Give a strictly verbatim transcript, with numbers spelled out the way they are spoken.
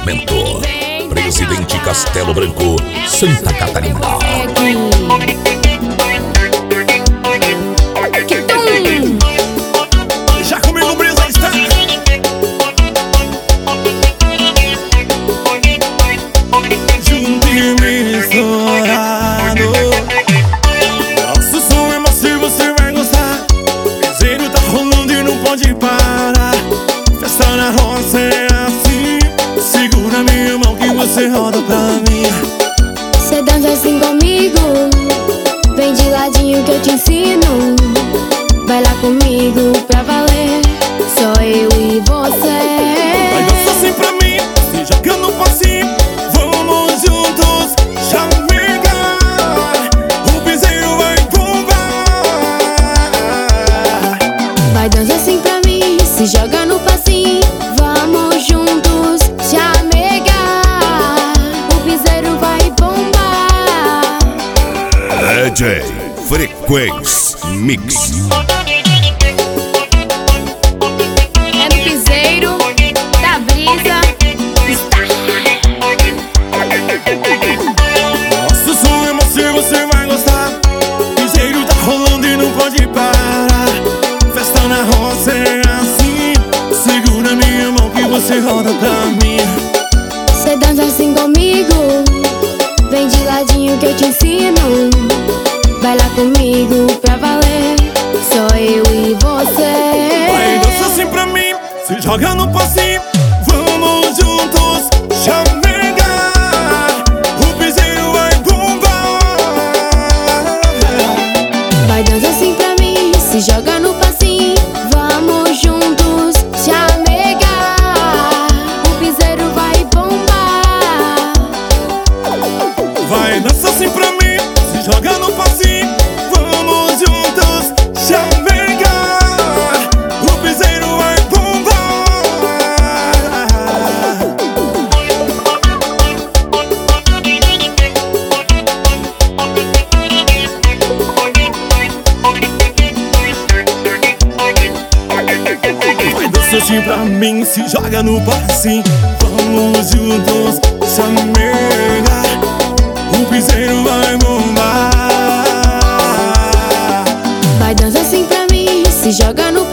Oferecimento Presidente Castelo Branco, Santa Catarina. Já comigo brisa está. Junto e misturado. Nosso som é macio, você vai gostar. Piseiro tá rolando e não pode parar. Festa na roça é assim. Segura minha mão que você roda pra mim. Cê dança assim comigo, vem de ladinho que eu te ensino. Vai lá comigo pra valer, só eu e você. Vai dançar assim pra mim, se joga no passinho. Vamos juntos, chamegar. O piseiro vai bombar. Vai dançar assim pra mim, se joga no passinho. Vamos juntos, chamegar. O piseiro vai bombar. D J Frequência Mix. É no piseiro da brisa. Nosso som é macio, você vai gostar. Piseiro tá rolando e não pode parar. Festa na roça é assim. Segura minha mão que você roda pra mim. Cê dança assim comigo, vem de ladinho que eu te ensino. Vai lá comigo pra valer, só eu e você. Vai dançar assim pra mim, se joga no passinho. Vamos juntos, chamegar. O piseiro vai bombar. Vai dançar assim pra mim, se joga no passinho. Vamos juntos, chamegar. O piseiro vai bombar. Vai dançar assim pra mim, se joga no passinho. Vamos juntos, chamegar. O piseiro vai bombar. Vai dançar assim pra mim, se joga no passinho. Vamos juntos, chamegar. O piseiro vai bombar. Vai dançar assim pra mim, se joga no